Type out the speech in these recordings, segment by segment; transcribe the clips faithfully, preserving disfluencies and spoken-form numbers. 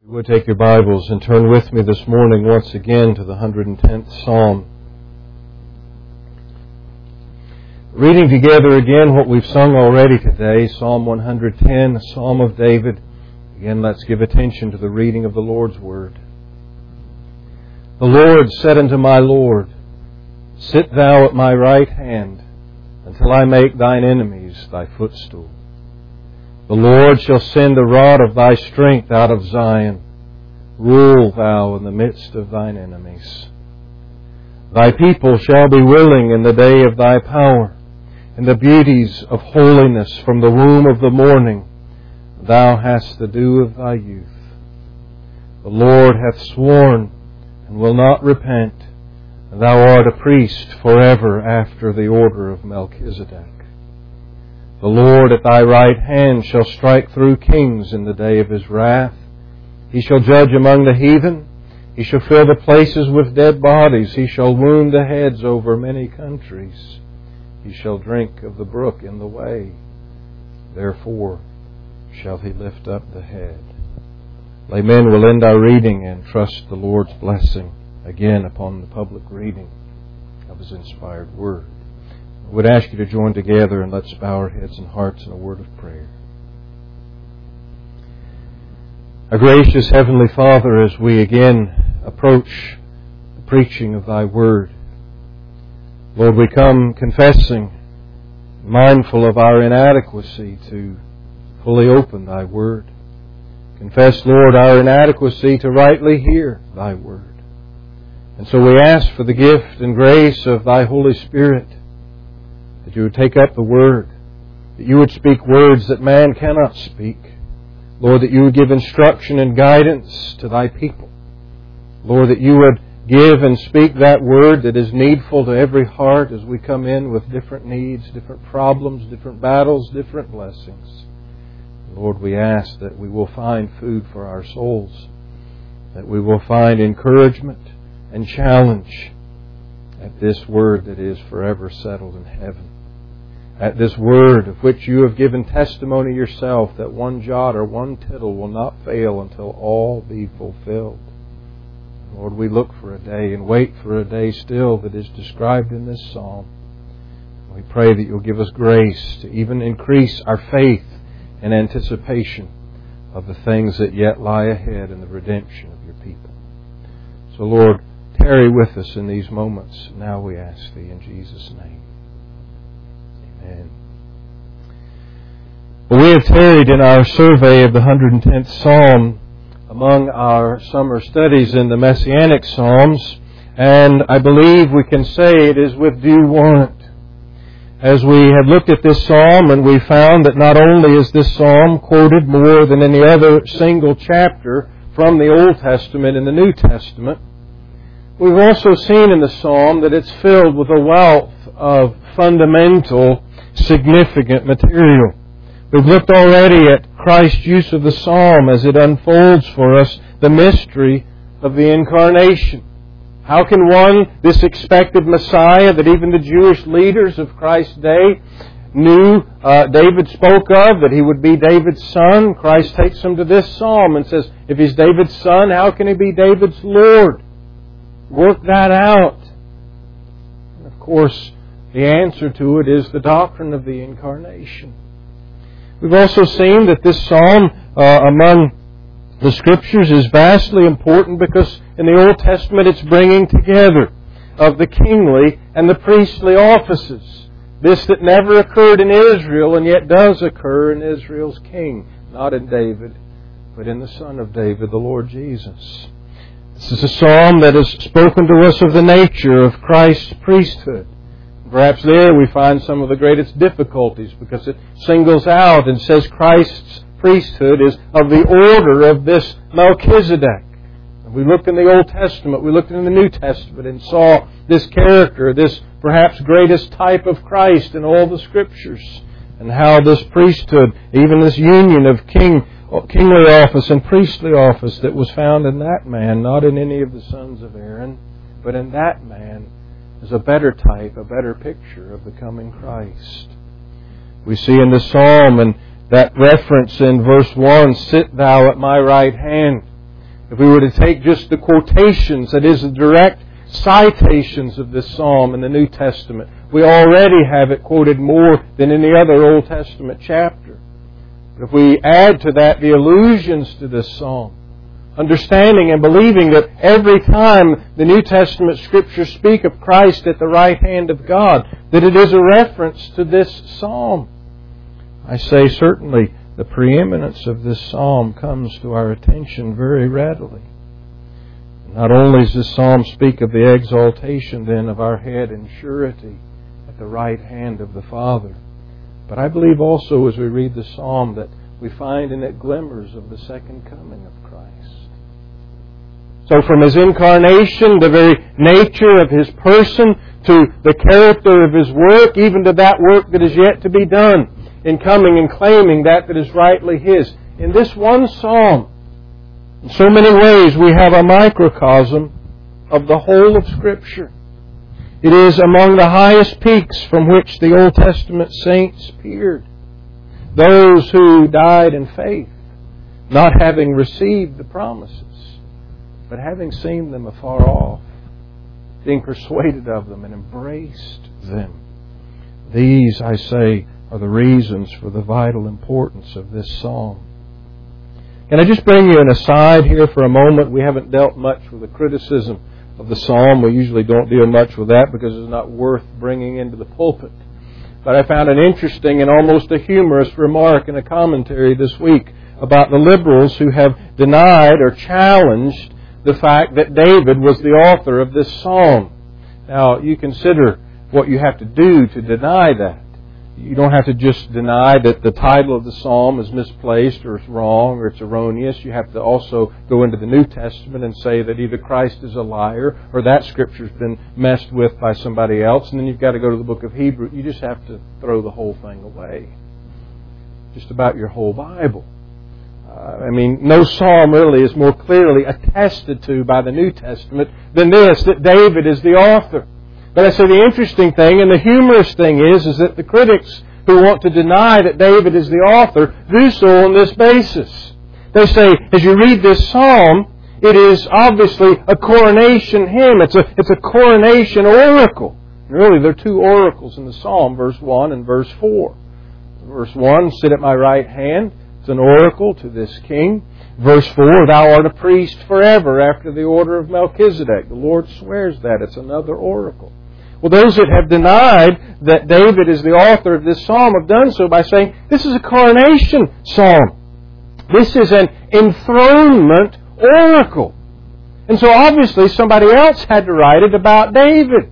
You would take your Bibles and turn with me this morning once again to the one hundred tenth Psalm. Reading together again what we've sung already today, Psalm one hundred ten, a Psalm of David. Again, let's give attention to the reading of the Lord's Word. The Lord said unto my Lord, Sit thou at my right hand, until I make thine enemies thy footstool. The Lord shall send the rod of thy strength out of Zion. Rule thou in the midst of thine enemies. Thy people shall be willing in the day of thy power, in the beauties of holiness from the womb of the morning. Thou hast the dew of thy youth. The Lord hath sworn and will not repent. Thou art a priest forever after the order of Melchizedek. The Lord at thy right hand shall strike through kings in the day of his wrath. He shall judge among the heathen. He shall fill the places with dead bodies. He shall wound the heads over many countries. He shall drink of the brook in the way. Therefore shall he lift up the head. Amen. We'll end our reading and trust the Lord's blessing again upon the public reading of His inspired Word. I would ask you to join together and let's bow our heads and hearts in a word of prayer. Our gracious Heavenly Father, as we again approach the preaching of Thy Word, Lord, we come confessing, mindful of our inadequacy to fully open Thy Word. Confess, Lord, our inadequacy to rightly hear Thy Word. And so we ask for the gift and grace of Thy Holy Spirit, that You would take up the Word, that You would speak words that man cannot speak. Lord, that You would give instruction and guidance to Thy people. Lord, that You would give and speak that Word that is needful to every heart as we come in with different needs, different problems, different battles, different blessings. Lord, we ask that we will find food for our souls, that we will find encouragement and challenge at this Word that is forever settled in heaven. At this Word of which You have given testimony yourself that one jot or one tittle will not fail until all be fulfilled. Lord, we look for a day and wait for a day still that is described in this psalm. We pray that You'll give us grace to even increase our faith in anticipation of the things that yet lie ahead in the redemption of Your people. So, Lord, tarry with us in these moments. Now we ask Thee in Jesus' name. Amen. Well, we have tarried in our survey of the one hundred tenth Psalm among our summer studies in the Messianic Psalms, and I believe we can say it is with due warrant. As we have looked at this psalm, and we found that not only is this psalm quoted more than any other single chapter from the Old Testament and the New Testament, we've also seen in the psalm that it's filled with a wealth of fundamental, significant material. We've looked already at Christ's use of the psalm as it unfolds for us the mystery of the Incarnation. How can one, this expected Messiah that even the Jewish leaders of Christ's day knew, uh, David spoke of, that He would be David's son? Christ takes him to this psalm and says, if He's David's son, how can He be David's Lord? Work that out. And of course, the answer to it is the doctrine of the Incarnation. We've also seen that this psalm uh, among the Scriptures is vastly important because in the Old Testament it's bringing together of the kingly and the priestly offices. This that never occurred in Israel and yet does occur in Israel's king. Not in David, but in the Son of David, the Lord Jesus. This is a psalm that has spoken to us of the nature of Christ's priesthood. Perhaps there we find some of the greatest difficulties because it singles out and says Christ's priesthood is of the order of this Melchizedek. We looked in the Old Testament, we looked in the New Testament and saw this character, this perhaps greatest type of Christ in all the Scriptures, and how this priesthood, even this union of king, kingly office and priestly office that was found in that man, not in any of the sons of Aaron, but in that man, is a better type, a better picture of the coming Christ. We see in the Psalm and that reference in verse one, Sit thou at my right hand. If we were to take just the quotations, that is, the direct citations of this psalm in the New Testament, we already have it quoted more than any other Old Testament chapter. But if we add to that the allusions to this psalm, understanding and believing that every time the New Testament Scriptures speak of Christ at the right hand of God, that it is a reference to this psalm, I say certainly the preeminence of this psalm comes to our attention very readily. Not only does this psalm speak of the exaltation then of our head in surety at the right hand of the Father, but I believe also as we read the psalm that we find in it glimmers of the second coming of Christ. So from His incarnation, the very nature of His person, to the character of His work, even to that work that is yet to be done in coming and claiming that that is rightly His. In this one psalm, in so many ways, we have a microcosm of the whole of Scripture. It is among the highest peaks from which the Old Testament saints peered. Those who died in faith, not having received the promises, but having seen them afar off, being persuaded of them and embraced them. These, I say, are the reasons for the vital importance of this psalm. Can I just bring you an aside here for a moment? We haven't dealt much with the criticism of the psalm. We usually don't deal much with that because it's not worth bringing into the pulpit. But I found an interesting and almost a humorous remark in a commentary this week about the liberals who have denied or challenged the fact that David was the author of this psalm. Now, you consider what you have to do to deny that. You don't have to just deny that the title of the psalm is misplaced or it's wrong or it's erroneous. You have to also go into the New Testament and say that either Christ is a liar or that Scripture's been messed with by somebody else. And then you've got to go to the book of Hebrews. You just have to throw the whole thing away. Just about your whole Bible. Uh, I mean, no psalm really is more clearly attested to by the New Testament than this, that David is the author. But I say the interesting thing and the humorous thing is, is that the critics who want to deny that David is the author do so on this basis. They say, as you read this psalm, it is obviously a coronation hymn. It's a, it's a coronation oracle. And really, there are two oracles in the psalm, verse one and verse four. Verse one, sit at my right hand. It's an oracle to this king. Verse four, thou art a priest forever after the order of Melchizedek. The Lord swears that. It's another oracle. Well, those that have denied that David is the author of this psalm have done so by saying, this is a coronation psalm. This is an enthronement oracle. And so obviously somebody else had to write it about David.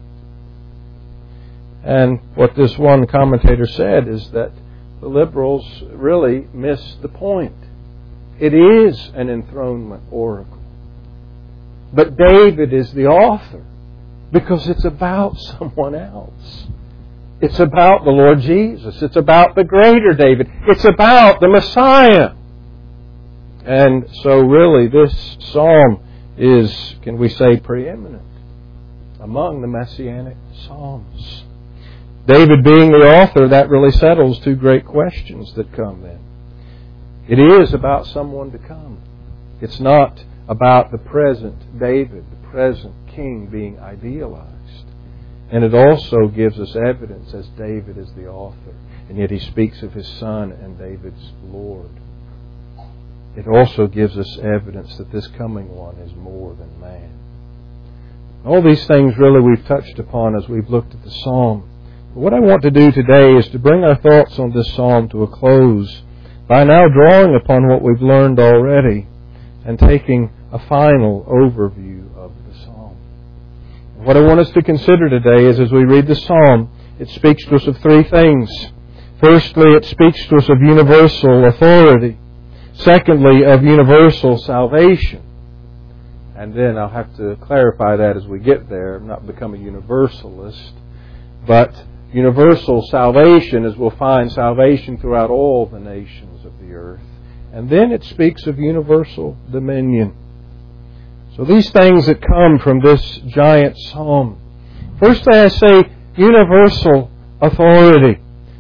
And what this one commentator said is that the liberals really missed the point. It is an enthronement oracle. But David is the author because it's about someone else. It's about the Lord Jesus. It's about the greater David. It's about the Messiah. And so really this psalm is, can we say, preeminent among the Messianic psalms. David being the author, that really settles two great questions that come then. It is about someone to come. It's not about the present David, the present king being idealized. And it also gives us evidence as David is the author. And yet he speaks of his son and David's Lord. It also gives us evidence that this coming one is more than man. All these things really we've touched upon as we've looked at the psalm. But what I want to do today is to bring our thoughts on this psalm to a close by now drawing upon what we've learned already and taking a final overview of the psalm. What I want us to consider today is as we read the psalm, it speaks to us of three things. Firstly, it speaks to us of universal authority. Secondly, of universal salvation. And then I'll have to clarify that as we get there. I'm not become a universalist, but universal salvation, as we'll find salvation throughout all the nations of the earth. And then it speaks of universal dominion. So these things that come from this giant psalm. Firstly, I say universal authority.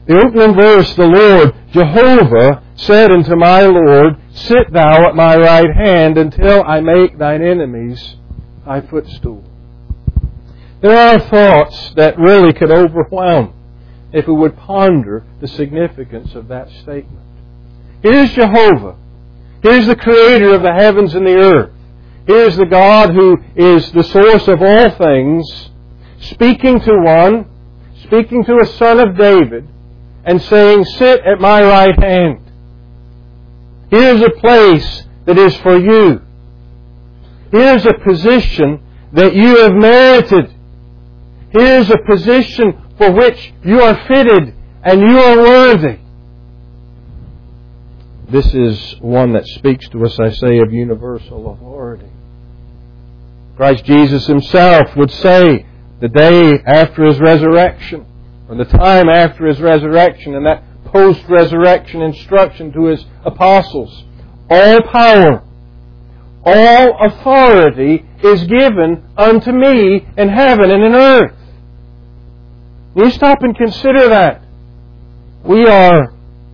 The opening verse, the Lord, Jehovah, said unto my Lord, Sit thou at my right hand until I make thine enemies thy footstool. There are thoughts that really could overwhelm if we would ponder the significance of that statement. Here's Jehovah. Here's the Creator of the heavens and the earth. Here's the God who is the source of all things, speaking to one, speaking to a son of David, and saying, Sit at my right hand. Here's a place that is for you. Here's a position that you have merited. Here's a position for which you are fitted and you are worthy. This is one that speaks to us, I say, of universal authority. Christ Jesus Himself would say the day after His resurrection, or the time after His resurrection, and that post-resurrection instruction to His apostles, all power, all authority is given unto me in heaven and in earth. You stop and consider that. We are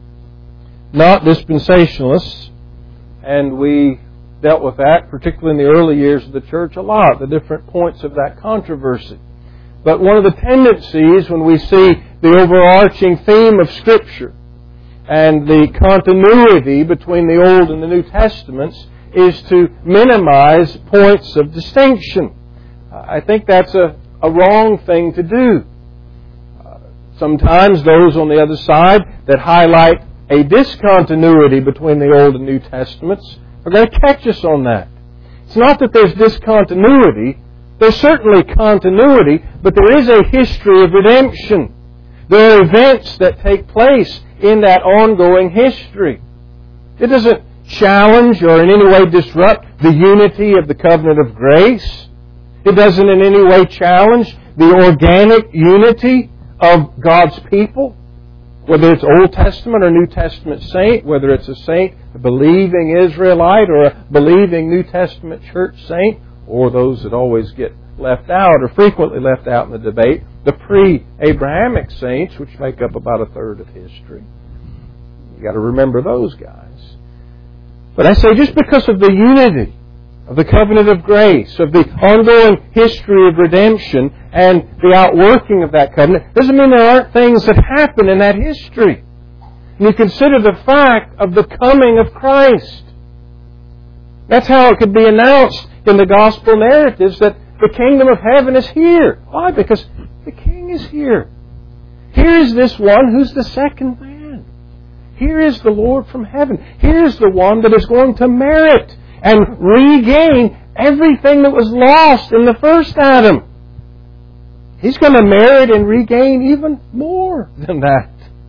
not dispensationalists, and we dealt with that, particularly in the early years of the church, a lot, the different points of that controversy. But one of the tendencies when we see the overarching theme of Scripture and the continuity between the Old and the New Testaments is to minimize points of distinction. I think that's a, a wrong thing to do. Uh, sometimes those on the other side that highlight a discontinuity between the Old and New Testaments are going to catch us on that. It's not that there's discontinuity. There's certainly continuity, but there is a history of redemption. There are events that take place in that ongoing history. It doesn't challenge or in any way disrupt the unity of the covenant of grace. It doesn't in any way challenge the organic unity of God's people. Whether it's Old Testament or New Testament saint, whether it's a saint, a believing Israelite, or a believing New Testament church saint, or those that always get left out or frequently left out in the debate, the pre-Abrahamic saints, which make up about a third of history. You've got to remember those guys. But I say just because of the unity of the covenant of grace, of the ongoing history of redemption and the outworking of that covenant, doesn't mean there aren't things that happen in that history. And you consider the fact of the coming of Christ. That's how it could be announced in the gospel narratives that the kingdom of heaven is here. Why? Because the King is here. Here is this one who's the second man. Here is the Lord from heaven. Here is the one that is going to merit and regain everything that was lost in the first Adam. He's going to merit and regain even more than that.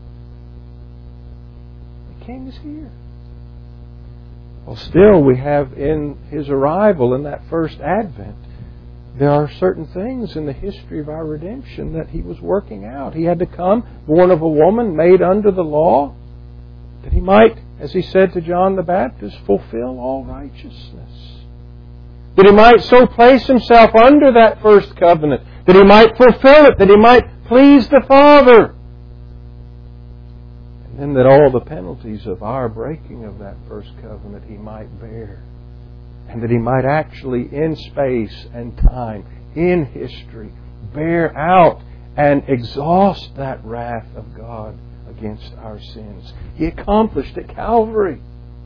The King is here. Well, still we have in His arrival in that first advent, there are certain things in the history of our redemption that He was working out. He had to come, born of a woman, made under the law, that He might, as He said to John the Baptist, fulfill all righteousness. That He might so place Himself under that first covenant, that He might fulfill it, that He might please the Father. And then that all the penalties of our breaking of that first covenant He might bear. And that He might actually, in space and time, in history, bear out and exhaust that wrath of God against our sins. He accomplished at Calvary.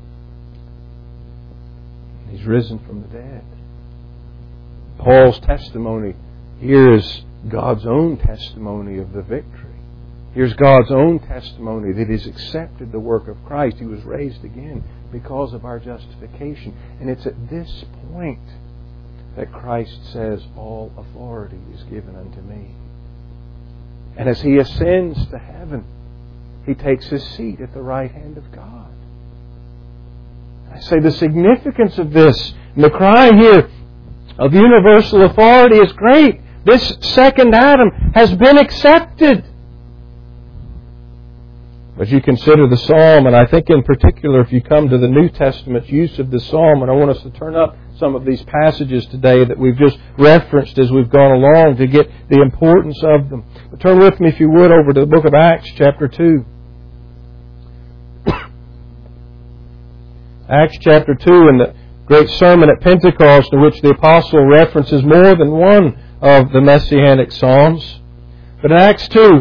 He's risen from the dead. Paul's testimony here is God's own testimony of the victory. Here's God's own testimony that He's accepted the work of Christ. He was raised again because of our justification. And it's at this point that Christ says, all authority is given unto me. And as He ascends to heaven, He takes His seat at the right hand of God. I say the significance of this, and the cry here of universal authority is great. This second Adam has been accepted. As you consider the psalm, and I think in particular if you come to the New Testament's use of the psalm, and I want us to turn up some of these passages today that we've just referenced as we've gone along to get the importance of them. But turn with me, if you would, over to the book of Acts, chapter two. Acts chapter two, and the great sermon at Pentecost in which the apostle references more than one of the Messianic psalms. But in Acts two,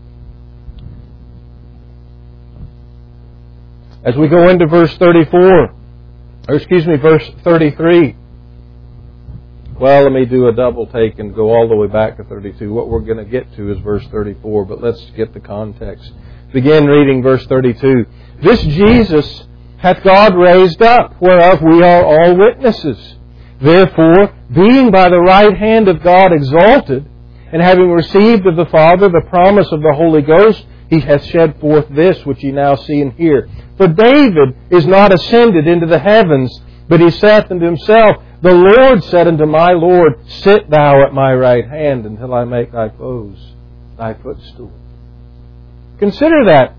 as we go into verse thirty-four, or excuse me, verse thirty-three. Well, let me do a double take and go all the way back to thirty-two. What we're going to get to is verse thirty-four, but let's get the context. Begin reading verse thirty-two. This Jesus hath God raised up, whereof we are all witnesses. Therefore, being by the right hand of God exalted, and having received of the Father the promise of the Holy Ghost, He hath shed forth this which ye now see and hear. For David is not ascended into the heavens, but he saith unto himself, The Lord said unto my Lord, Sit thou at my right hand until I make thy foes thy footstool. Consider that.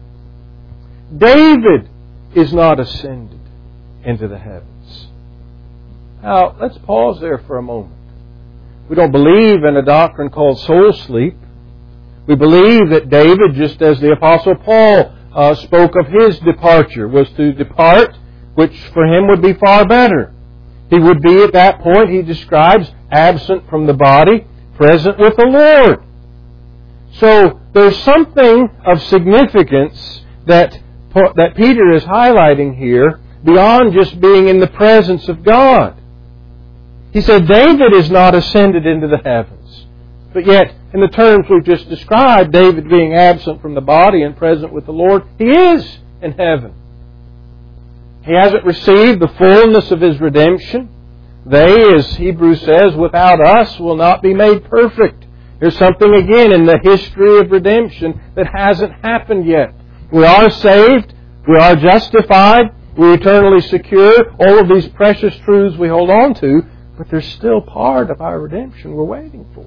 David is not ascended into the heavens. Now, let's pause there for a moment. We don't believe in a doctrine called soul sleep. We believe that David, just as the Apostle Paul uh, spoke of his departure, was to depart, which for him would be far better. He would be at that point, he describes, absent from the body, present with the Lord. So there's something of significance that, that Peter is highlighting here beyond just being in the presence of God. He said David is not ascended into the heavens. But yet, in the terms we've just described, David being absent from the body and present with the Lord, he is in heaven. He hasn't received the fullness of His redemption. They, as Hebrews says, without us will not be made perfect. There's something again in the history of redemption that hasn't happened yet. We are saved. We are justified. We're eternally secure. All of these precious truths we hold on to, but there's still part of our redemption we're waiting for.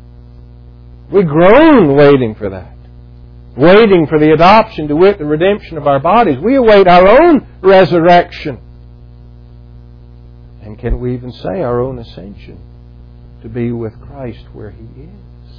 We groan waiting for that. Waiting for the adoption, to wit, the redemption of our bodies. We await our own resurrection. And can we even say our own ascension to be with Christ where He is?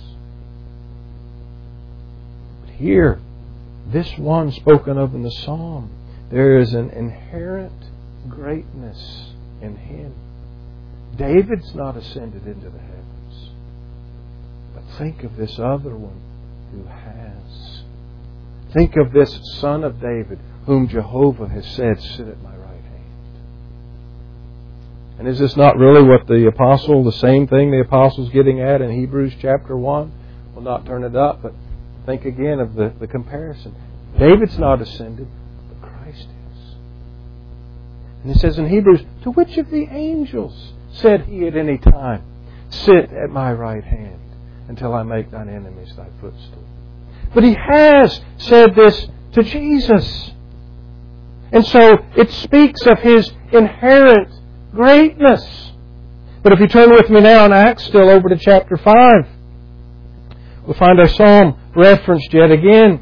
But here, this one spoken of in the Psalm, there is an inherent greatness in Him. David's not ascended into the heavens. But think of this other one who has. Think of this Son of David, whom Jehovah has said, Sit at my right hand. And is this not really what the apostle, the same thing the apostle's getting at in Hebrews chapter one? We'll not turn it up, but think again of the, the comparison. David's not ascended, but Christ is. And it says in Hebrews, To which of the angels said He at any time, Sit at my right hand until I make thine enemies thy footstool? But He has said this to Jesus. And so it speaks of His inherent greatness. But if you turn with me now in Acts, still over to chapter five, we'll find our psalm referenced yet again.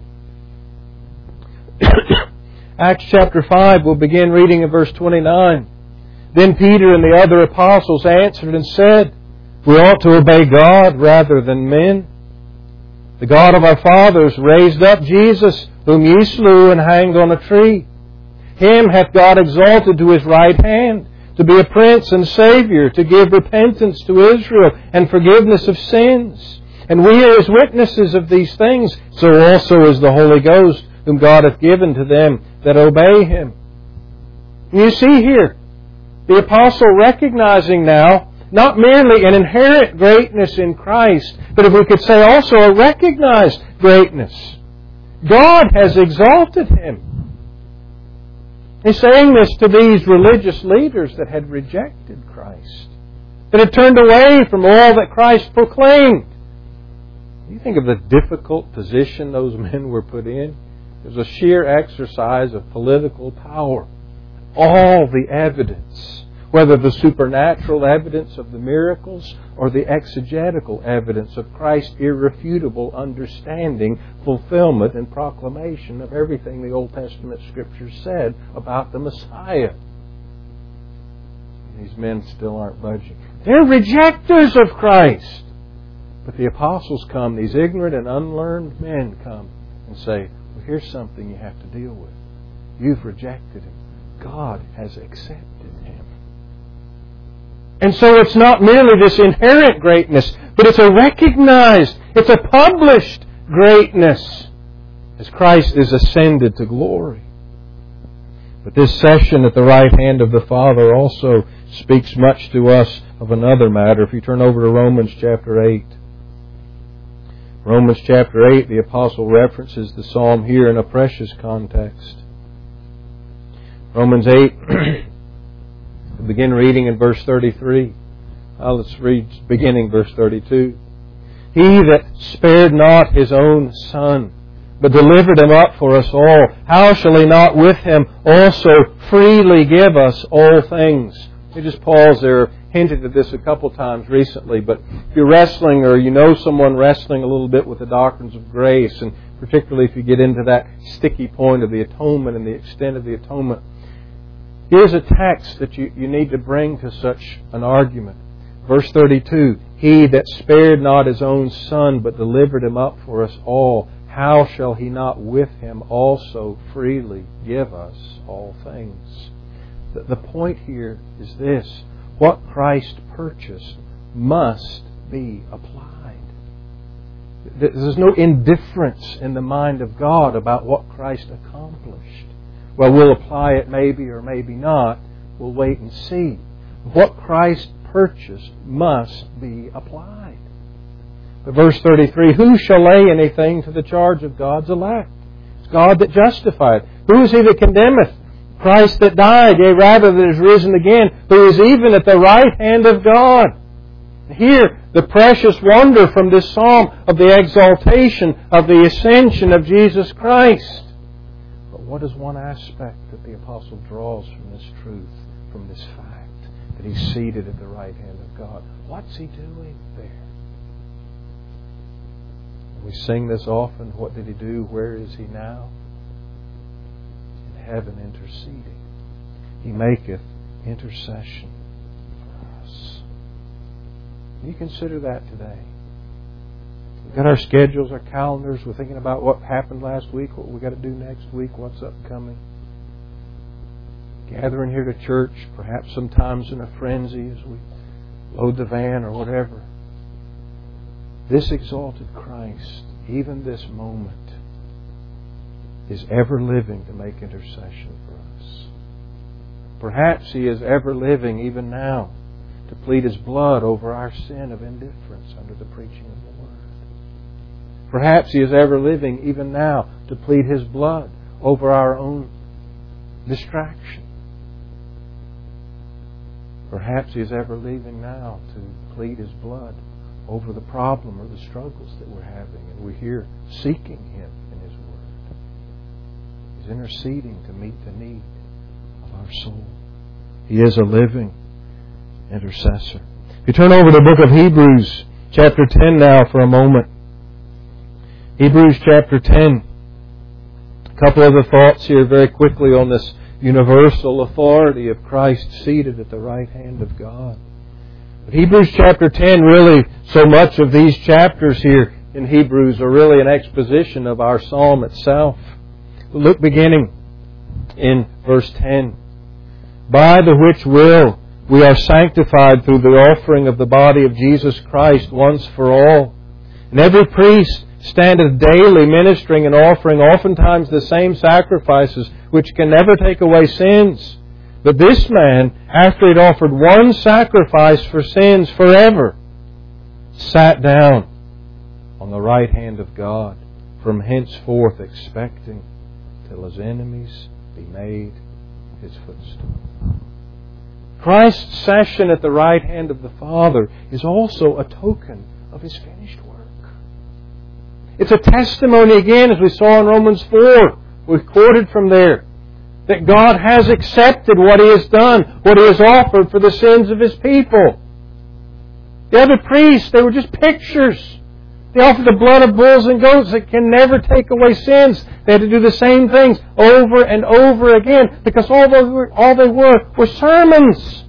Acts chapter five, we'll begin reading in verse twenty-nine. Then Peter and the other apostles answered and said, We ought to obey God rather than men. The God of our fathers raised up Jesus, whom ye slew and hanged on a tree. Him hath God exalted to His right hand, to be a Prince and Saviour, to give repentance to Israel and forgiveness of sins. And we are His witnesses of these things, so also is the Holy Ghost, whom God hath given to them that obey Him. You see here, the apostle recognizing now not merely an inherent greatness in Christ, but if we could say also a recognized greatness. God has exalted Him. He's saying this to these religious leaders that had rejected Christ, that had turned away from all that Christ proclaimed. You think of the difficult position those men were put in. It was a sheer exercise of political power. All the evidence, whether the supernatural evidence of the miracles or the exegetical evidence of Christ's irrefutable understanding, fulfillment, and proclamation of everything the Old Testament Scriptures said about the Messiah. These men still aren't budging. They're rejectors of Christ. But the apostles come, these ignorant and unlearned men come and say, well, here's something you have to deal with. You've rejected Him. God has accepted Him. And so it's not merely this inherent greatness, but it's a recognized, it's a published greatness as Christ is ascended to glory. But this session at the right hand of the Father also speaks much to us of another matter. If you turn over to Romans chapter eight. Romans chapter eight, the Apostle references the psalm here in a precious context. Romans eight, we'll begin reading in verse thirty-three. Well, let's read beginning verse thirty-two. He that spared not His own Son, but delivered Him up for us all, how shall He not with Him also freely give us all things? Let me just pause there. Hinted at this a couple times recently, but if you're wrestling or you know someone wrestling a little bit with the doctrines of grace, and particularly if you get into that sticky point of the atonement and the extent of the atonement, here's a text that you, you need to bring to such an argument. Verse thirty-two, He that spared not His own Son, but delivered Him up for us all, how shall He not with Him also freely give us all things? The, the point here is this. What Christ purchased must be applied. There's no indifference in the mind of God about what Christ accomplished. Well, we'll apply it maybe or maybe not. We'll wait and see. What Christ purchased must be applied. But verse thirty-three, who shall lay anything to the charge of God's elect? It's God that justifieth. Who is He that condemneth? Christ that died, yea, rather that is risen again, who is even at the right hand of God. Here, the precious wonder from this psalm of the exaltation of the ascension of Jesus Christ. But what is one aspect that the apostle draws from this truth, from this fact, that He's seated at the right hand of God? What's He doing there? We sing this often. What did He do? Where is He now? Heaven interceding. He maketh intercession for us. You consider that today. We've got our schedules, our calendars. We're thinking about what happened last week, what we've got to do next week, what's upcoming. Gathering here to church, perhaps sometimes in a frenzy as we load the van or whatever. This exalted Christ, even this moment, is ever living to make intercession for us. Perhaps He is ever living even now to plead His blood over our sin of indifference under the preaching of the Word. Perhaps He is ever living even now to plead His blood over our own distraction. Perhaps He is ever living now to plead His blood over the problem or the struggles that we're having, and we're here seeking Him. He's interceding to meet the need of our soul. He is a living intercessor. If you turn over to the book of Hebrews, chapter ten now for a moment. Hebrews chapter ten. A couple other thoughts here very quickly on this universal authority of Christ seated at the right hand of God. But Hebrews chapter ten, really, so much of these chapters here in Hebrews are really an exposition of our psalm itself. Look beginning in verse ten. By the which will we are sanctified through the offering of the body of Jesus Christ once for all. And every priest standeth daily ministering and offering oftentimes the same sacrifices which can never take away sins. But this man, after he had offered one sacrifice for sins forever, sat down on the right hand of God, from henceforth expecting till His enemies be made His footstool. Christ's session at the right hand of the Father is also a token of His finished work. It's a testimony again, as we saw in Romans four. We quoted from there. that God has accepted what He has done, what He has offered for the sins of His people. The other priests, they were just pictures. They offered the blood of bulls and goats that can never take away sins. They had to do the same things over and over again because all they were, all they were were sermons.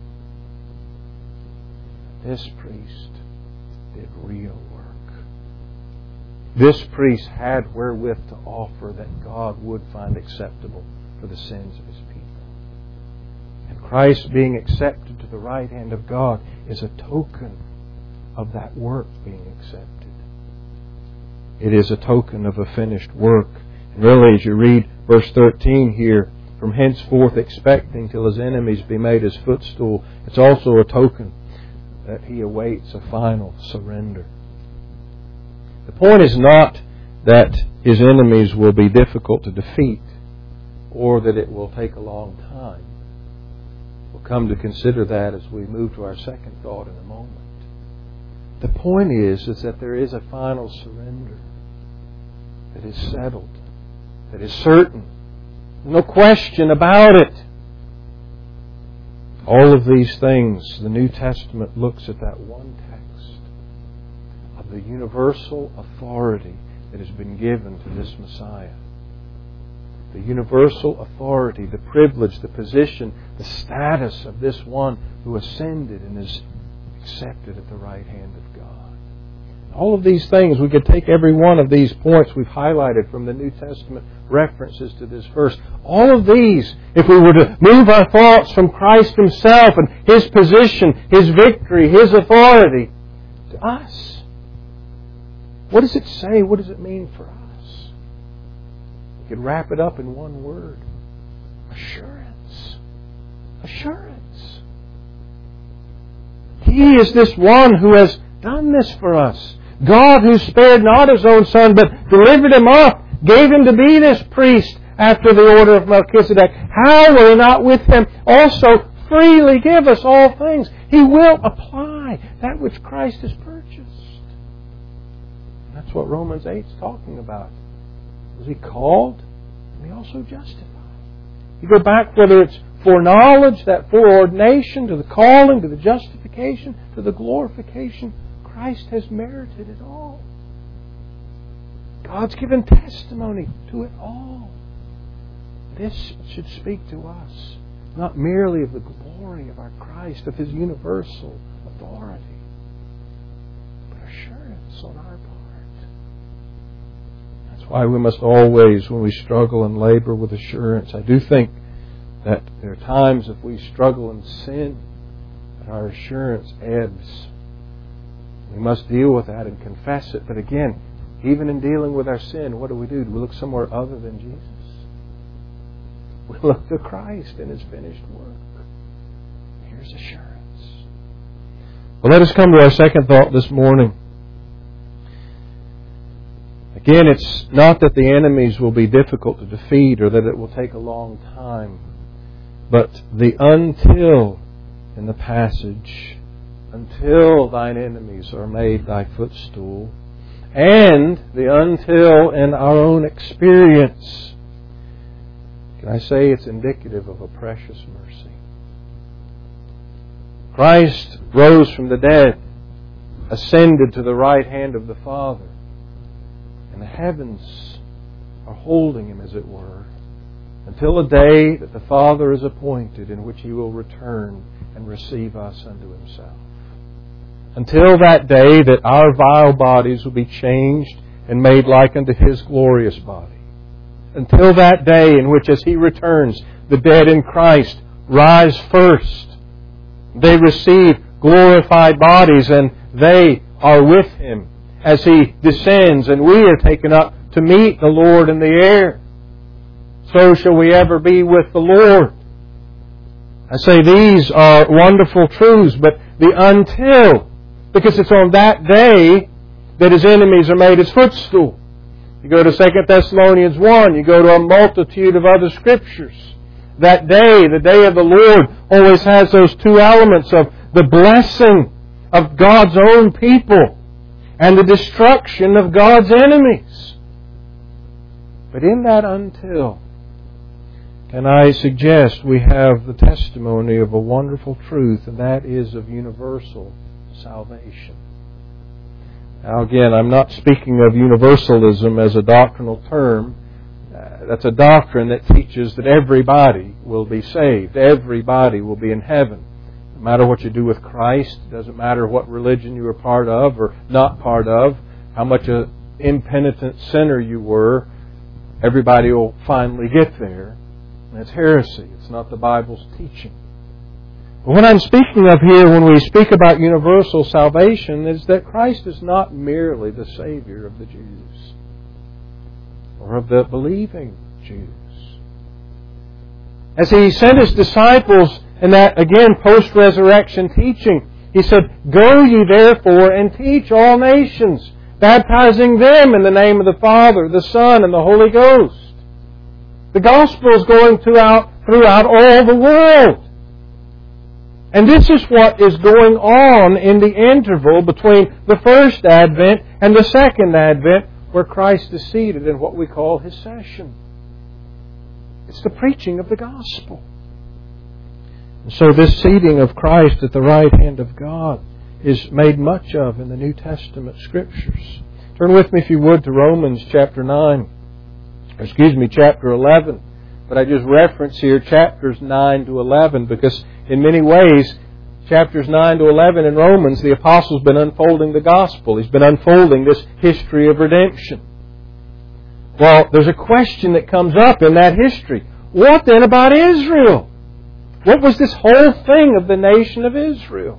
This priest did real work. This priest had wherewith to offer that God would find acceptable for the sins of His people. And Christ being accepted to the right hand of God is a token of that work being accepted. It is a token of a finished work. And really, as you read verse thirteen here, from henceforth expecting till His enemies be made His footstool, it's also a token that He awaits a final surrender. The point is not that His enemies will be difficult to defeat or that it will take a long time. We'll come to consider that as we move to our second thought in a moment. The point is, is that there is a final surrender that is settled, that is certain. No question about it. All of these things, the New Testament looks at that one text of the universal authority that has been given to this Messiah. The universal authority, the privilege, the position, the status of this one who ascended and is accepted at the right hand of God. All of these things, we could take every one of these points we've highlighted from the New Testament references to this verse. All of these, if we were to move our thoughts from Christ Himself and His position, His victory, His authority, to us, what does it say? What does it mean for us? We could wrap it up in one word. Assurance. Assurance. He is this one who has done this for us. God who spared not His own Son, but delivered Him up, gave Him to be this priest after the order of Melchizedek. How will He not with Him also freely give us all things? He will apply that which Christ has purchased. That's what Romans eight is talking about. Was He called? And He also justified. You go back, whether it's foreknowledge, that foreordination, to the calling, to the justification, to the glorification, Christ has merited it all. God's given testimony to it all. This should speak to us, not merely of the glory of our Christ, of His universal authority, but assurance on our part. That's why we must always, when we struggle and labor with assurance, I do think that there are times if we struggle in sin, that our assurance ebbs. We must deal with that and confess it. But again, even in dealing with our sin, what do we do? Do we look somewhere other than Jesus? We look to Christ and His finished work. Here's assurance. Well, let us come to our second thought this morning. Again, it's not that the enemies will be difficult to defeat or that it will take a long time, but the until in the passage, until thine enemies are made thy footstool, and the until in our own experience. Can I say it's indicative of a precious mercy? Christ rose from the dead, ascended to the right hand of the Father, and the heavens are holding Him, as it were, until a day that the Father is appointed in which He will return and receive us unto Himself. Until that day that our vile bodies will be changed and made like unto His glorious body. Until that day in which, as He returns, the dead in Christ rise first. They receive glorified bodies and they are with Him as He descends and we are taken up to meet the Lord in the air. So shall we ever be with the Lord. I say these are wonderful truths, but the until, because it's on that day that His enemies are made His footstool. You go to Second Thessalonians one, you go to a multitude of other scriptures. That day, the day of the Lord, always has those two elements of the blessing of God's own people and the destruction of God's enemies. But in that until, And I suggest we have the testimony of a wonderful truth, and that is of universal salvation. Now again, I'm not speaking of universalism as a doctrinal term. Uh, that's a doctrine that teaches that everybody will be saved. Everybody will be in heaven. No matter what you do with Christ, it doesn't matter what religion you were part of or not part of, how much an impenitent sinner you were, everybody will finally get there. And it's heresy. It's not the Bible's teaching. But what I'm speaking of here when we speak about universal salvation is that Christ is not merely the Savior of the Jews or of the believing Jews. As He sent His disciples in that, again, post-resurrection teaching, He said, "Go ye therefore and teach all nations, baptizing them in the name of the Father, the Son, and the Holy Ghost." The gospel is going throughout, throughout all the world. And this is what is going on in the interval between the first advent and the second advent, where Christ is seated in what we call His session. It's the preaching of the gospel. And so this seating of Christ at the right hand of God is made much of in the New Testament Scriptures. Turn with me, if you would, to Romans chapter nine. Or excuse me, chapter eleven. But I just reference here chapters nine to eleven because in many ways, chapters nine to eleven in Romans, the Apostle's been unfolding the gospel. He's been unfolding this history of redemption. Well, there's a question that comes up in that history. What then about Israel? What was this whole thing of the nation of Israel?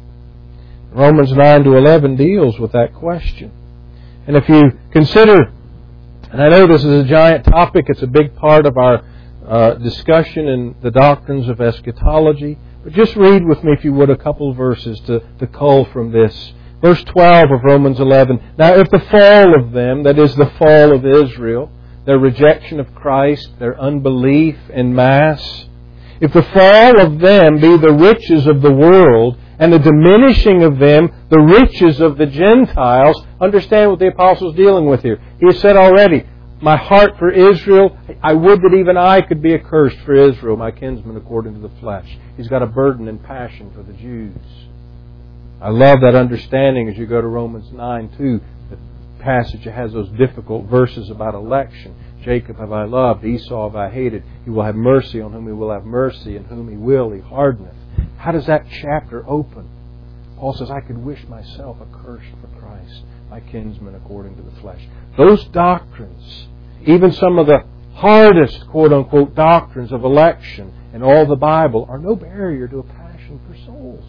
Romans nine to eleven deals with that question. And if you consider, and I know this is a giant topic, it's a big part of our uh, discussion in the doctrines of eschatology, but just read with me, if you would, a couple of verses to, to cull from this. Verse twelve of Romans eleven. "Now if the fall of them," that is the fall of Israel, their rejection of Christ, their unbelief en masse, "if the fall of them be the riches of the world, and the diminishing of them the riches of the Gentiles," understand what the Apostle is dealing with here. He has said already, "My heart for Israel, I would that even I could be accursed for Israel, my kinsman according to the flesh." He's got a burden and passion for the Jews. I love that understanding as you go to Romans nine too. The passage has those difficult verses about election. "Jacob have I loved, Esau have I hated. He will have mercy on whom He will have mercy, and whom He will He hardeneth." How does that chapter open? Paul says, "I could wish myself accursed for Christ, my kinsman according to the flesh." Those doctrines, even some of the hardest, quote-unquote, doctrines of election in all the Bible, are no barrier to a passion for souls.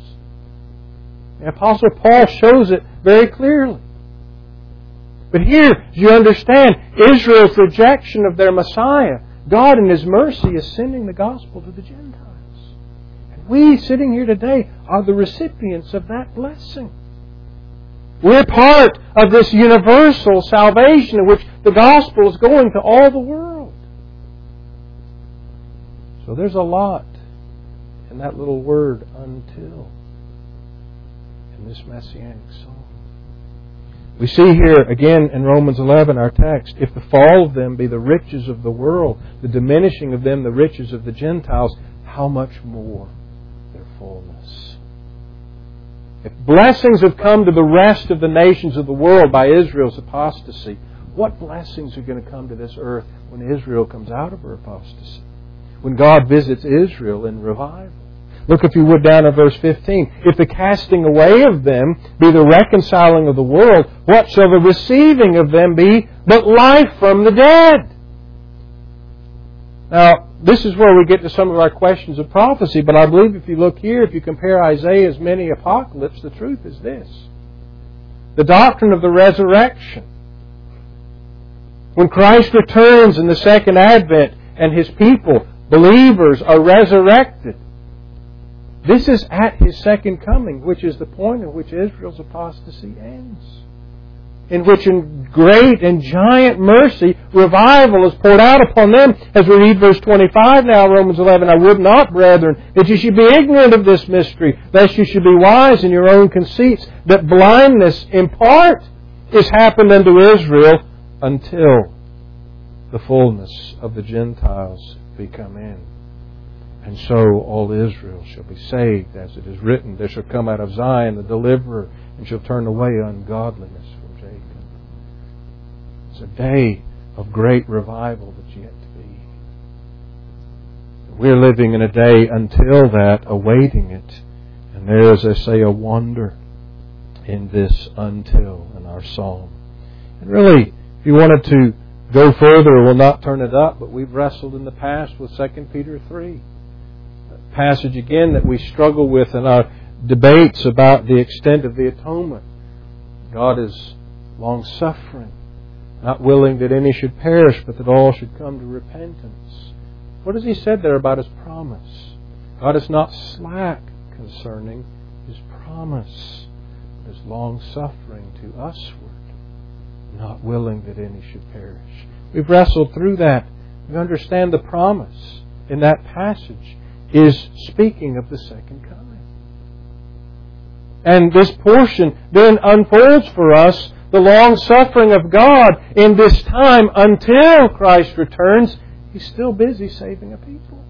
The Apostle Paul shows it very clearly. But here, you understand, Israel's rejection of their Messiah, God in His mercy is sending the gospel to the Gentiles. And we, sitting here today, are the recipients of that blessing. We're part of this universal salvation in which the gospel is going to all the world. So there's a lot in that little word, "until," in this Messianic psalm. We see here again in Romans eleven, our text, "If the fall of them be the riches of the world, the diminishing of them the riches of the Gentiles, how much more their fullness." If blessings have come to the rest of the nations of the world by Israel's apostasy, what blessings are going to come to this earth when Israel comes out of her apostasy? When God visits Israel in revival? Look, if you would, down at verse fifteen. "If the casting away of them be the reconciling of the world, what shall the receiving of them be but life from the dead?" Now, this is where we get to some of our questions of prophecy, but I believe if you look here, if you compare Isaiah's many apocalypse, the truth is this. The doctrine of the resurrection. When Christ returns in the second advent and His people, believers, are resurrected, this is at His second coming, which is the point at which Israel's apostasy ends. In which in great and giant mercy, revival is poured out upon them. As we read verse twenty-five now, Romans eleven, "I would not, brethren, that you should be ignorant of this mystery, lest you should be wise in your own conceits, that blindness in part is happened unto Israel, until the fullness of the Gentiles be come in. And so all Israel shall be saved, as it is written, there shall come out of Zion the deliverer, and shall turn away ungodliness from Jacob. It's a day of great revival that's yet to be. We're living in a day until that, awaiting it. And there is, as I say, a wonder in this until in our psalm. And really, if you wanted to go further, we'll not turn it up, but we've wrestled in the past with Second Peter three. A passage again that we struggle with in our debates about the extent of the atonement. God is long-suffering, not willing that any should perish, but that all should come to repentance. What has He said there about His promise? God is not slack concerning His promise, but is long-suffering to usward, not willing that any should perish. We've wrestled through that. We understand the promise in that passage is speaking of the second coming. And this portion then unfolds for us the long-suffering of God in this time until Christ returns. He's still busy saving a people.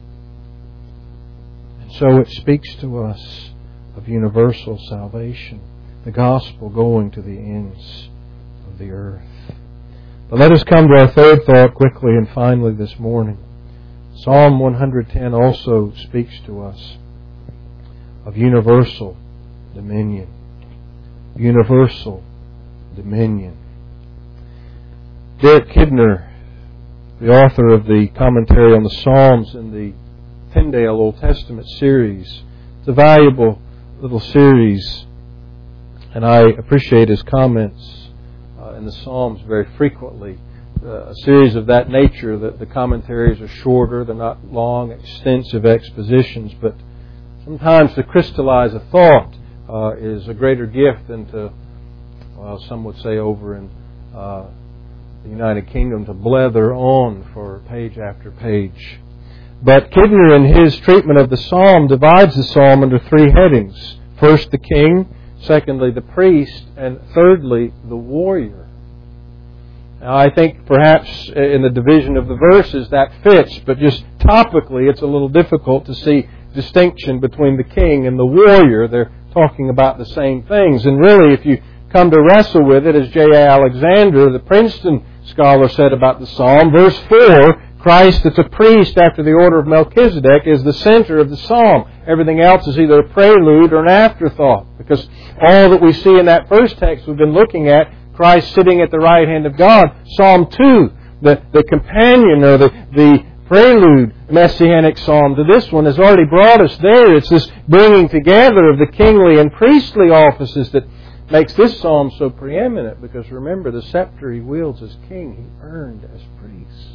And so it speaks to us of universal salvation, the gospel going to the ends of the earth. But let us come to our third thought quickly and finally this morning. Psalm one ten also speaks to us of universal dominion. Universal dominion. Derek Kidner, the author of the commentary on the Psalms in the Tyndale Old Testament series, it's a valuable little series, and I appreciate his comments uh, in the Psalms very frequently. Uh, a series of that nature, that the commentaries are shorter, they're not long, extensive expositions, but sometimes to crystallize a thought uh, is a greater gift than to, well, some would say over in uh, the United Kingdom, to blether on for page after page. But Kidner, in his treatment of the Psalm, divides the Psalm under three headings. First, the king. Secondly, the priest. And thirdly, the warrior. Now, I think perhaps in the division of the verses that fits, but just topically it's a little difficult to see distinction between the king and the warrior. They're talking about the same things. And really, if you come to wrestle with it, as J A Alexander, the Princeton scholar, said about the Psalm, verse four, Christ that's a priest after the order of Melchizedek is the center of the Psalm. Everything else is either a prelude or an afterthought, because all that we see in that first text we've been looking at, Christ sitting at the right hand of God. Psalm two, the, the companion or the, the prelude messianic psalm to this one, has already brought us there. It's this bringing together of the kingly and priestly offices that makes this psalm so preeminent, because remember, the scepter He wields as king, He earned as priest.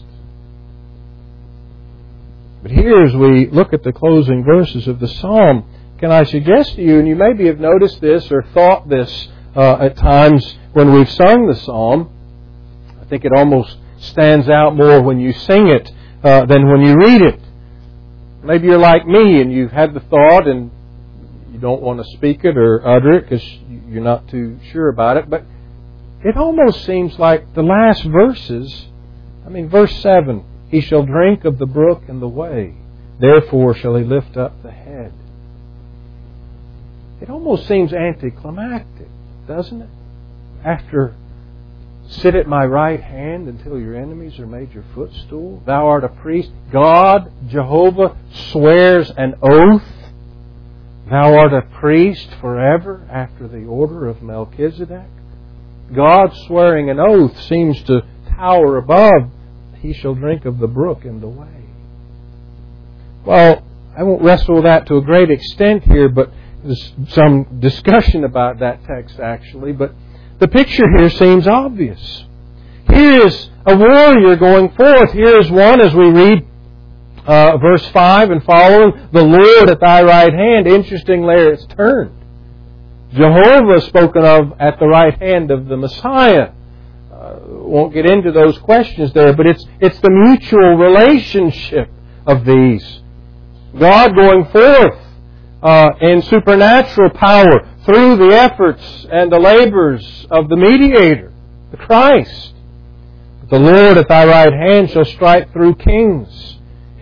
But here, as we look at the closing verses of the psalm, can I suggest to you, and you maybe have noticed this or thought this uh, at times when we've sung the psalm, I think it almost stands out more when you sing it uh, than when you read it. Maybe you're like me and you've had the thought and you don't want to speak it or utter it because you're not too sure about it, but it almost seems like the last verses, I mean, verse seven, He shall drink of the brook in the way, therefore shall He lift up the head. It almost seems anticlimactic, doesn't it? After, sit at my right hand until your enemies are made your footstool. Thou art a priest. God, Jehovah, swears an oath. Thou art a priest forever after the order of Melchizedek. God swearing an oath seems to tower above. He shall drink of the brook in the way. Well, I won't wrestle with that to a great extent here, but there's some discussion about that text actually. But the picture here seems obvious. Here is a warrior going forth. Here is one, as we read uh, verse five and following, the Lord at thy right hand. Interestingly, it's turned. Jehovah spoken of at the right hand of the Messiah. Uh, won't get into those questions there, but it's it's the mutual relationship of these. God going forth uh, in supernatural power through the efforts and the labors of the mediator, the Christ. The Lord at thy right hand shall strike through kings.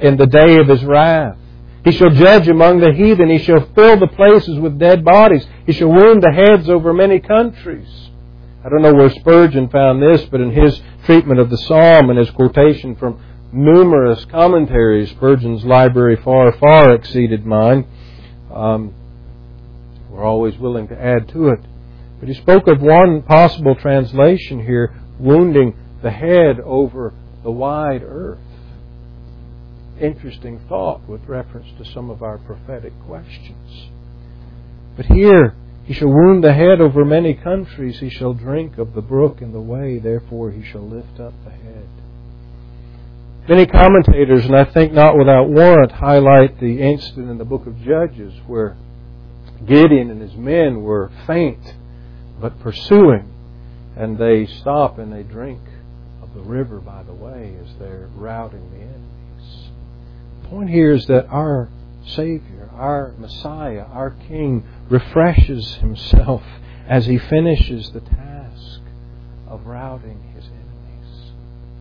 in the day of His wrath. He shall judge among the heathen. He shall fill the places with dead bodies. He shall wound the heads over many countries. I don't know where Spurgeon found this, but in his treatment of the psalm and his quotation from numerous commentaries, Spurgeon's library far, far exceeded mine. Um, we're always willing to add to it. But he spoke of one possible translation here, wounding the head over the wide earth. Interesting thought with reference to some of our prophetic questions. But here, He shall wound the head over many countries. He shall drink of the brook in the way. Therefore He shall lift up the head. Many commentators, and I think not without warrant, highlight the incident in the book of Judges where Gideon and his men were faint but pursuing, and they stop and they drink of the river by the way as they're routing the enemies. The point here is that our Savior, our Messiah, our King, refreshes Himself as He finishes the task of routing His enemies.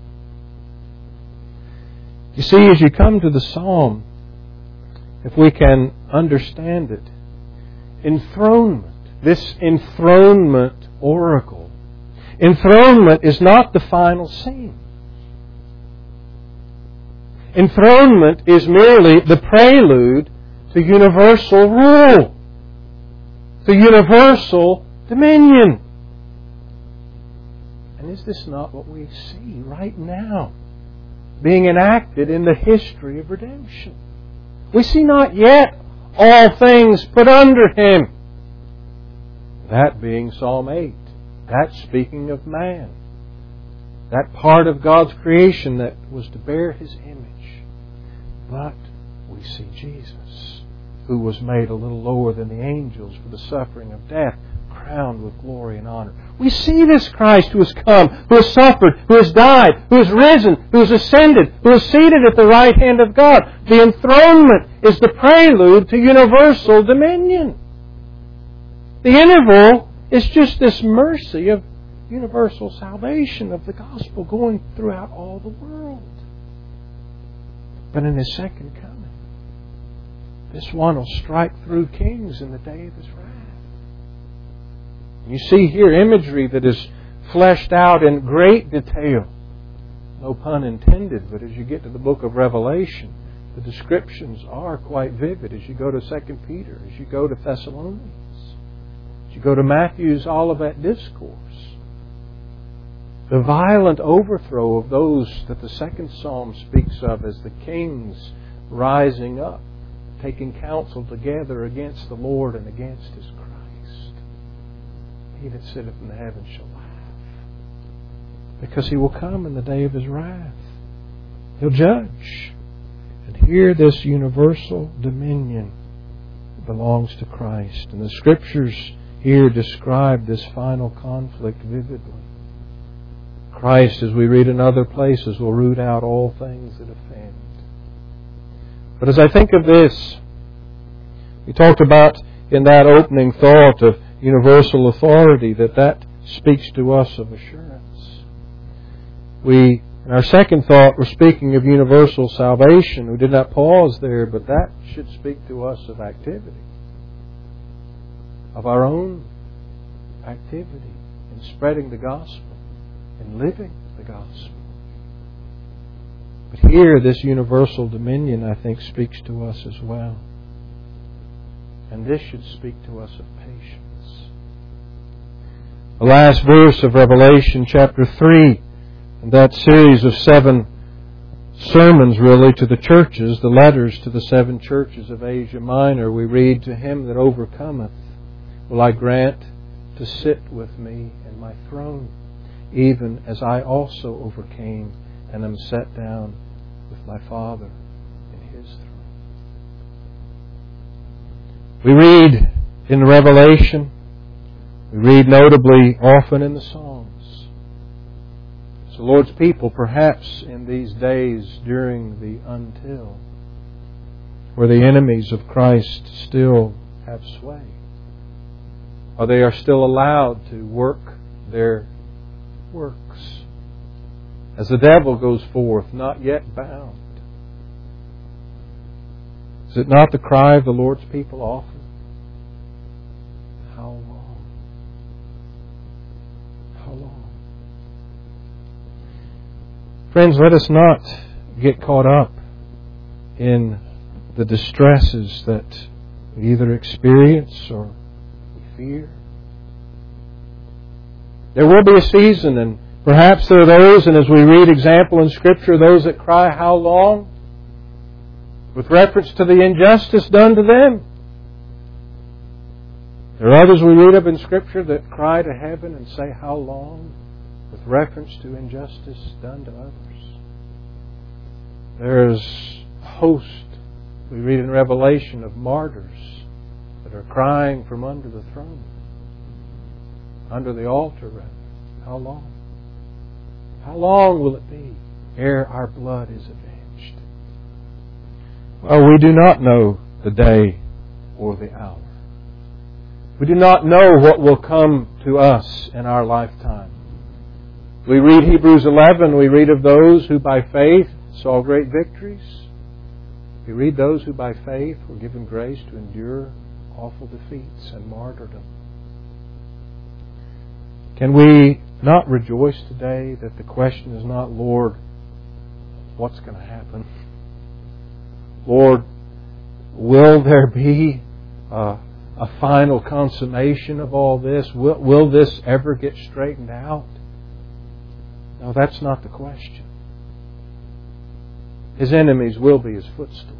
You see, as you come to the Psalm, if we can understand it, enthronement, this enthronement oracle, enthronement is not the final scene. Enthronement is merely the prelude to universal rule, to universal dominion. And is this not what we see right now being enacted in the history of redemption? We see not yet all things put under Him. That being Psalm eight. That's speaking of man. That part of God's creation that was to bear His image. But we see Jesus, who was made a little lower than the angels for the suffering of death, crowned with glory and honor. We see this Christ who has come, who has suffered, who has died, who has risen, who has ascended, who is seated at the right hand of God. The enthronement is the prelude to universal dominion. The interval is just this mercy of universal salvation of the gospel going throughout all the world. But in His second coming, this one will strike through kings in the day of His wrath. You see here imagery that is fleshed out in great detail. No pun intended, but as you get to the book of Revelation, the descriptions are quite vivid as you go to Second Peter, as you go to Thessalonians. You go to Matthew's Olivet Discourse. The violent overthrow of those that the second psalm speaks of as the kings rising up, taking counsel together against the Lord and against His Christ. He that sitteth in the heavens shall laugh, because He will come in the day of His wrath. He'll judge. And here this universal dominion belongs to Christ. And the Scriptures here describe this final conflict vividly. Christ, as we read in other places, will root out all things that offend. But as I think of this, we talked about in that opening thought of universal authority, that that speaks to us of assurance. We, in our second thought, we're speaking of universal salvation. We did not pause there, but that should speak to us of activity. Of our own activity in spreading the gospel and living the gospel. But here, this universal dominion, I think, speaks to us as well. And this should speak to us of patience. The last verse of Revelation chapter three, and that series of seven sermons really to the churches, the letters to the seven churches of Asia Minor, we read, "To him that overcometh will I grant to sit with me in my throne, even as I also overcame and am set down with my Father in His throne." We read in Revelation, we read notably often in the Psalms. It's the Lord's people, perhaps in these days during the until, where the enemies of Christ still have sway. Or they are still allowed to work their works. As the devil goes forth, not yet bound. Is it not the cry of the Lord's people often? How long? How long? Friends, let us not get caught up in the distresses that we either experience or we fear. There will be a season, and perhaps there are those, and as we read example in Scripture, those that cry, how long? With reference to the injustice done to them. There are others we read of in Scripture that cry to heaven and say, how long? With reference to injustice done to others. There's a host, we read in Revelation, of martyrs that are crying from under the throne. Under the altar, rather. How long? How long will it be ere our blood is avenged? Well, we do not know the day or the hour. We do not know what will come to us in our lifetime. We read Hebrews eleven, we read of those who by faith saw great victories. We read those who by faith were given grace to endure awful defeats and martyrdom. Can we not rejoice today that the question is not, Lord, what's going to happen? Lord, will there be a, a final consummation of all this? Will, will this ever get straightened out? No, that's not the question. His enemies will be His footstool.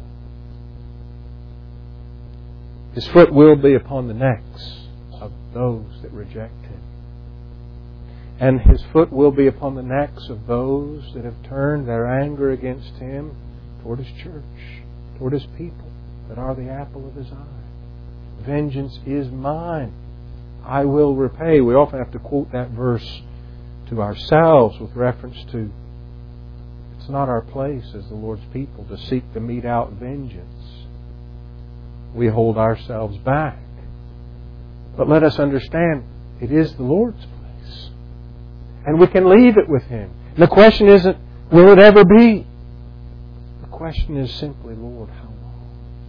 His foot will be upon the necks of those that reject Him. And His foot will be upon the necks of those that have turned their anger against Him toward His church, toward His people that are the apple of His eye. Vengeance is mine. I will repay. We often have to quote that verse to ourselves with reference to it's not our place as the Lord's people to seek to mete out vengeance. We hold ourselves back. But let us understand, it is the Lord's place. And we can leave it with Him. And the question isn't, will it ever be? The question is simply, Lord, how long?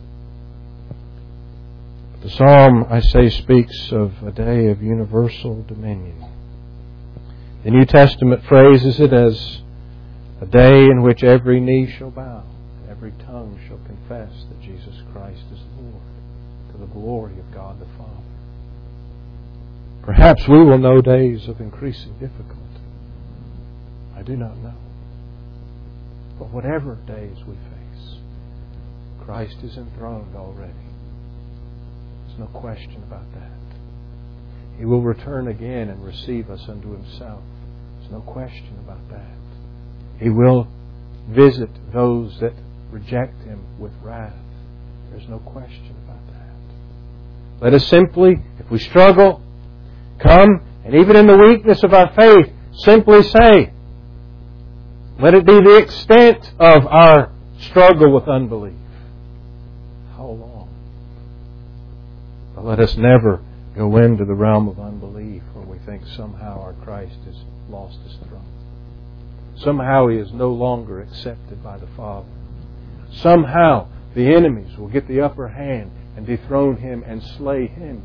The Psalm, I say, speaks of a day of universal dominion. The New Testament phrases it as a day in which every knee shall bow, and every tongue shall confess that Jesus Christ is Lord, to the glory of God the Father. Perhaps we will know days of increasing difficulty. I do not know. But whatever days we face, Christ is enthroned already. There's no question about that. He will return again and receive us unto Himself. There's no question about that. He will visit those that reject Him with wrath. There's no question about that. Let us simply, if we struggle, come, and even in the weakness of our faith, simply say, let it be the extent of our struggle with unbelief. How long? But let us never go into the realm of unbelief where we think somehow our Christ has lost His throne. Somehow He is no longer accepted by the Father. Somehow the enemies will get the upper hand and dethrone Him and slay Him.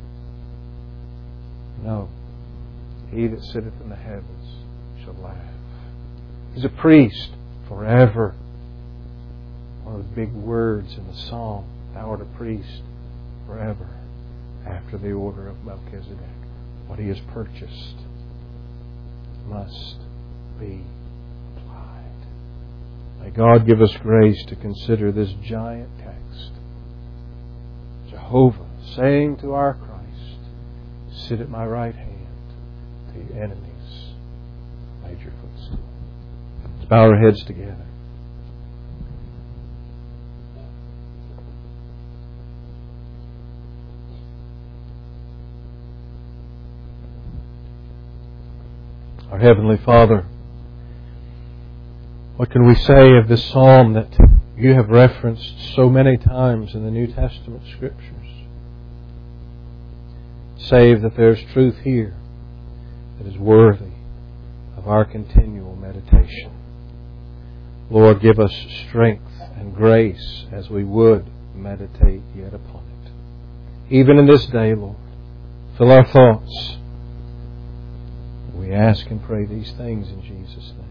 No. He that sitteth in the heavens shall laugh. He's a priest forever. One of the big words in the psalm. Thou art a priest forever after the order of Melchizedek. What He has purchased must be applied. May God give us grace to consider this giant text. Jehovah saying to our Christ, sit at my right hand till your enemies made your footstool. Let's bow our heads together. Our Heavenly Father, what can we say of this psalm that You have referenced so many times in the New Testament Scriptures? Save that there's truth here that is worthy of our continual meditation. Lord, give us strength and grace as we would meditate yet upon it. Even in this day, Lord, fill our thoughts. We ask and pray these things in Jesus' name.